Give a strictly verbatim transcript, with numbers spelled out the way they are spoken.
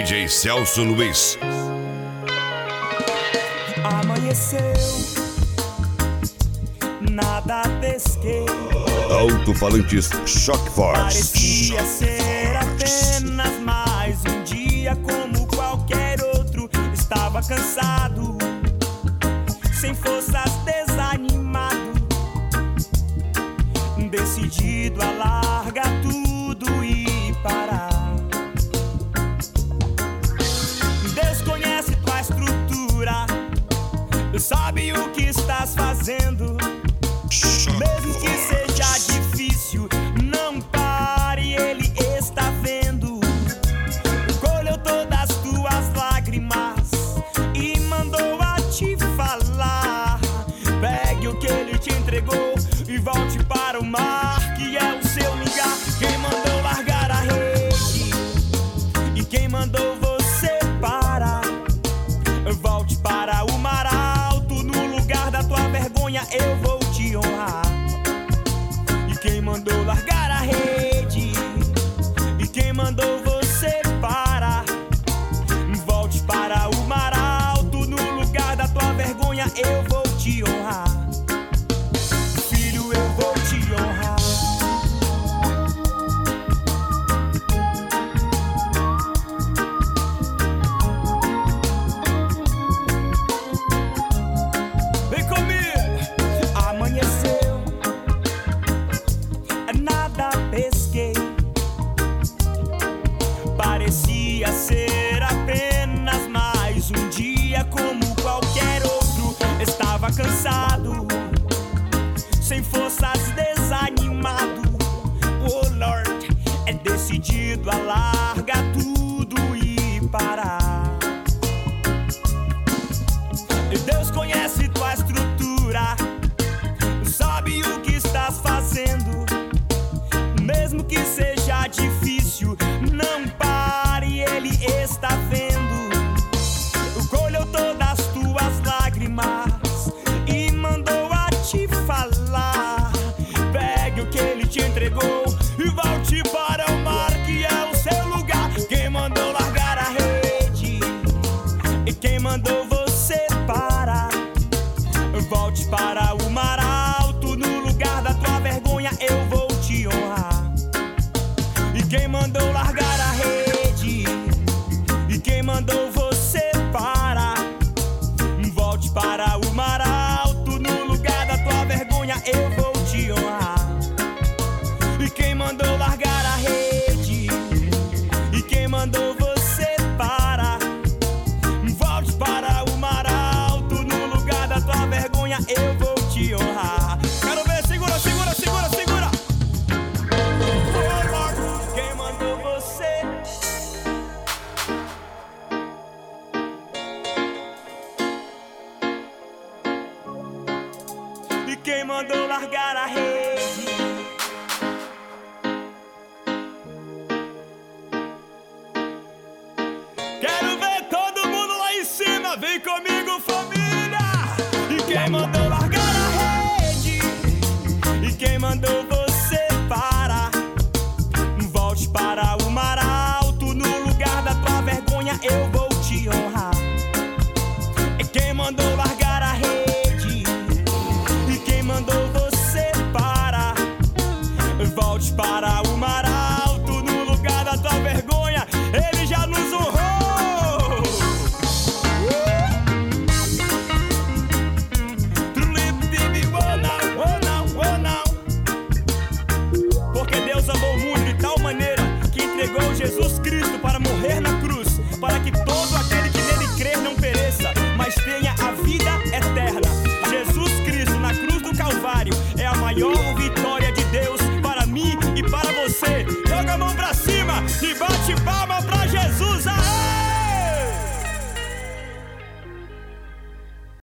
J Celso Luiz. Amanheceu, nada pesquei. Alto-falantes Shock Force. Parecia ser apenas mais um dia como qualquer outro. Estava cansado, sem forças, desanimado, decidido a largar tudo e parar. Deus conhece tua estrutura, sabe o que estás fazendo. Mesmo que seja difícil, não pare, Ele está vendo. Colheu todas as tuas lágrimas e mandou a te falar. Pegue o que Ele te entregou e volte para o mar, que é o seu lugar. Quem mandou largar a rede e quem mandou você parar? Volte para o mar alto, no lugar da tua vergonha eu vou te honrar. E quem mandou largar a rede e quem mandou você parar? Volte para o mar alto, no lugar da tua vergonha eu vou te honrar. Filho, eu vou te honrar. Vem comigo. Amanheceu, nada pesquei. Parecia ser apenas mais um dia como qualquer outro. Estava cansado, sem forças, desanimado. Oh Lord, é decidido a largar tudo e parar. Deus conhece tua estrutura, sabe o que estás fazendo. Mesmo que seja difícil, não pare, Ele está vendo. Colheu todas as tuas lágrimas e mandou a te falar. Pegue o que Ele te entregou e volte para o mar, que é o seu lugar. Quem mandou largar a rede e quem mandou você parar? Volte para o mar alto, no lugar da tua vergonha eu vou te honrar. E quem mandou largar a rede e quem mandou você parar? Volte para o mar alto, no lugar da tua vergonha eu vou te honrar. E quem mandou largar a rede e quem mandou você parar? Volte para o mar alto, no lugar da tua vergonha eu vou te honrar. Quero ver, segura, segura, segura, segura. Oh Lord, quem mandou você? E quem mandou largar a rede? Quero ver todo mundo lá em cima, vem comigo, família. E quem mandou largar a rede e quem mandou você parar? Volte para o mar alto, no lugar da tua vergonha eu vou te honrar. E quem mandou largar a rede e quem mandou você parar? Volte para o mar alto, no lugar da tua vergonha Ele já nos honrou. Porque Deus amou o mundo de tal maneira que entregou Jesus Cristo para morrer na cruz, para que todo aquele que nele crer não pereça, mas tenha a vida eterna. Jesus Cristo na cruz do Calvário é a maior vitória